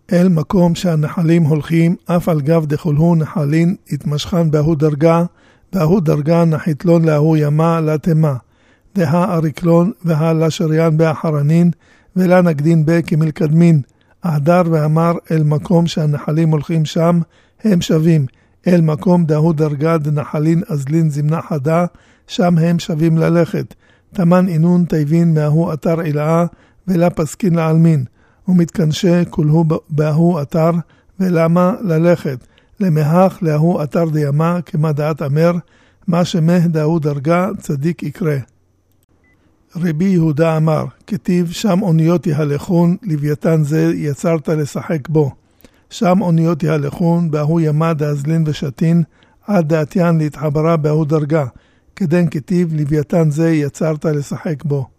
אל מקום שהנחלים הולכים, אף על גב דכולהו נחלין, התמשכן בהוא דרגה, בהוא דרגה נחיתלון להוא ימה לתמה. דה אריקלון והלה שריין באחרנין, ולה נקדין בה כמלקדמין. אהדר ואמר אל מקום שהנחלים הולכים שם, הם שווים. אל מקום דהוא דרגה דנחלין אזלין זמנה חדה, שם הם שווים ללכת. תמן אינון תיבין מההו אתר אילאה, ולה פסקין לעלמין. ומתכנשה כולהו בהוא אתר, ולמה ללכת. למהך להוא אתר דימה, כמה דעת אמר, מה שמه דהוא דרגה צדיק יקרה. רבי יהודה אמר, כתיב שם אוניות יהלכון, לוויתן זה יצרת לשחק בו. שם אוניות יהלכון, בהוא ימה דאזלין ושתין, עד דעתיין להתחברה בהוא דרגה. כדן כתיב, לוויתן זה יצרת לשחק בו.